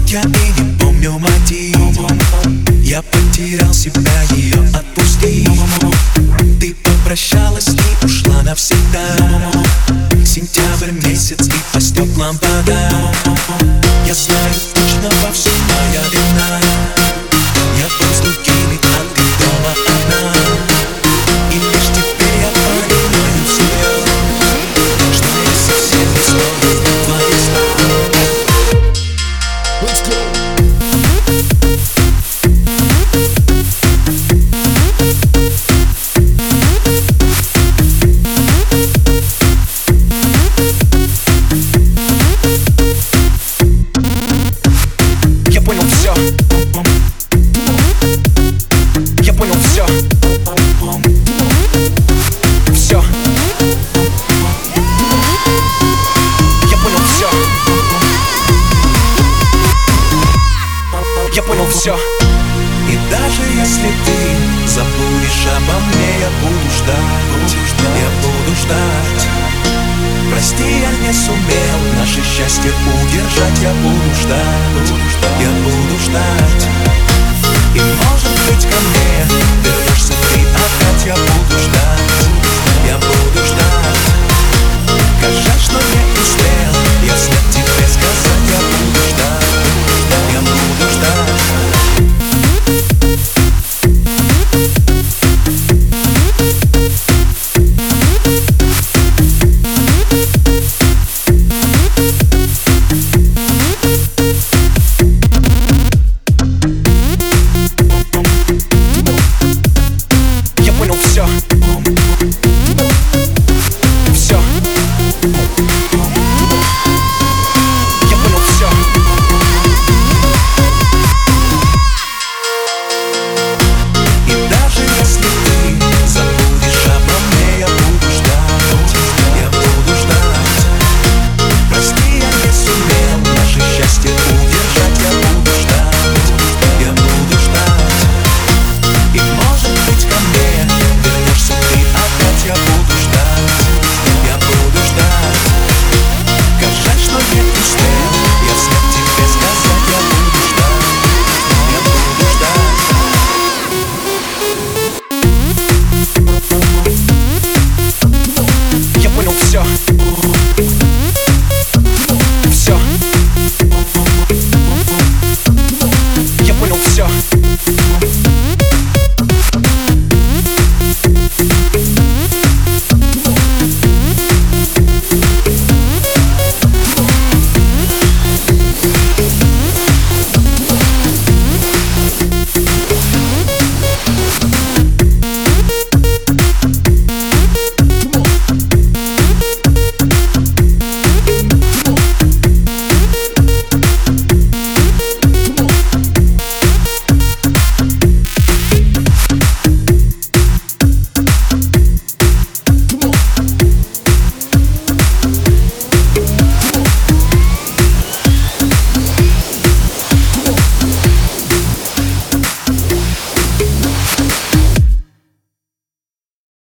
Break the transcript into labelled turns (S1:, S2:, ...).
S1: Я и не помню мотив. Я потерял себя, ее отпустил. Ты попрощалась и ушла навсегда. Сентябрь месяц и по стеклам вода. Я знаю точно, во всем моя вина. Я был с другими, а ты дома одна. И лишь теперь я понимаю себя, что я совсем не стою в твоих снах.
S2: Let's go. Я понял все. Я понял все. Все. Я понял все. Я понял все.
S1: И даже если ты забудешь обо мне, я буду ждать, я буду ждать. Прости, я не сумел наше счастье удержать, я